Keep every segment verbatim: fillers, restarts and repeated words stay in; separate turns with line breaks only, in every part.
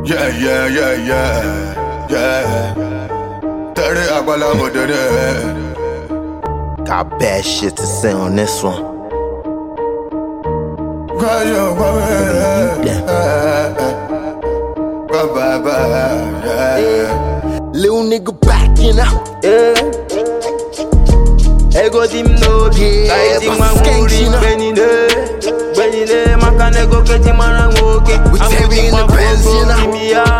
Yeah, yeah, yeah, yeah, yeah. Dirty Agbala Modere.
Got bad shit to say on this one. Little nigga back, you know.
Yeah. Ego dim no be. I think my moody benine, benine. Makane go get him and okay.
We Terry in the Benz, you know.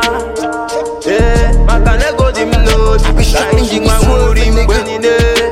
Yeah. Makane go dim no be. I think my moody benine.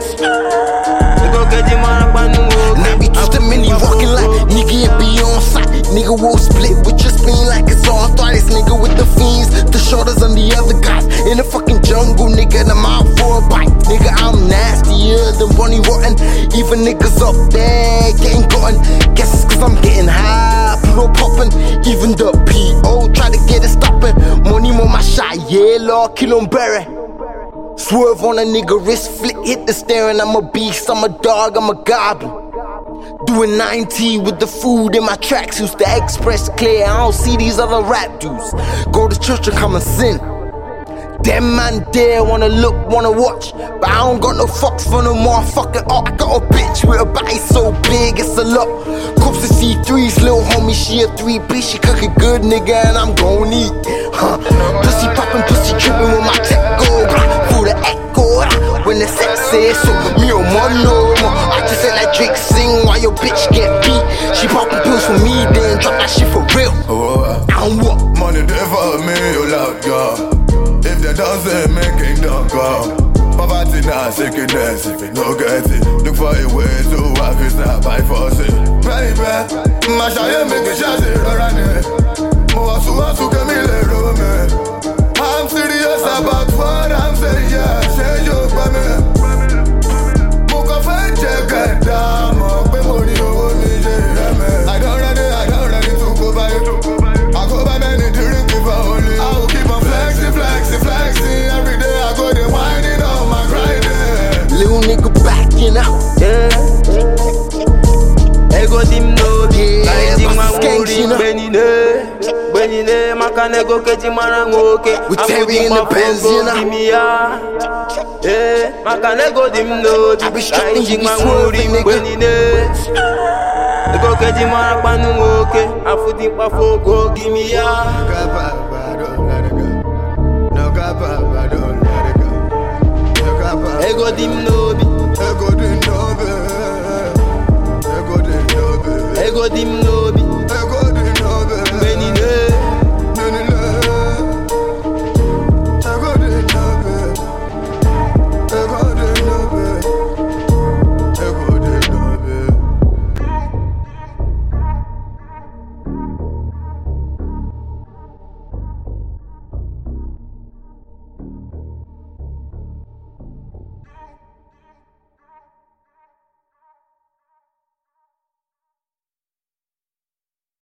Go get him and okay.
Now we just a mini walking like nigga it be on sight. Nigga will split with your spleen like it's arthritis. Nigga with the fiends, the shoulders on the other guys. In the fucking jungle, nigga, I'm out for a bite. Nigga, I'm nastier than Bonnie Rotten. Even niggas up there getting gotten. Guess it's cause I'm getting high, pluto poppin'. Even the P O try to get it stoppin'. Money on my shot, yeah, Lord, kill 'em berry. Swerve on a nigga wrist, flick, hit the steering. I'm a beast, I'm a dog, I'm a goblin. Doing ninety with the food in my tracksuits. The express clear, I don't see these other rap dudes. Go to church and come and sin. Them man there wanna look, wanna watch, but I don't got no fucks for no motherfucking art. I got a bitch with a body so big, it's a lot. Cops to C threes, little homie, she a three piece. She cooking good, nigga, and I'm gon' eat. Huh. Pussy poppin', pussy trippin' with my tech go. Through the echo, when the sex says so. Me or more, no more. I just let that Drake sing while your bitch get beat. She poppin' pills for me, then drop that shit for real. I don't what?
Money there for me, you loud, girl. If they don't say make it don't go. Poverty now sickness. If you no get it, look for a way to have it now by force. Baby, my shy make it shazzy run it. More so I took a million room. I'm serious about what I'm saying. Yeah, say you for me. Book of a check and down. Money over me, yeah. I don't ready, I don't ready to go by it. I go by many drink if I only. I will keep on flexing, flexing, flexing. Every day I go there whining on my grinding.
Little nigga back, you know.
Yeah. Ego dim no be. I think my moody benine, benine. Makane go get him and okay.
We Terry in the Benz, you know.
Yeah. Makane go dim no be.
I be strapping you, be
my
swerving, nigga.
Go get him and okay. I put him for go give me ya. Ego dim no be.
Ego dim no be. Ego dim no be.
Ego dim no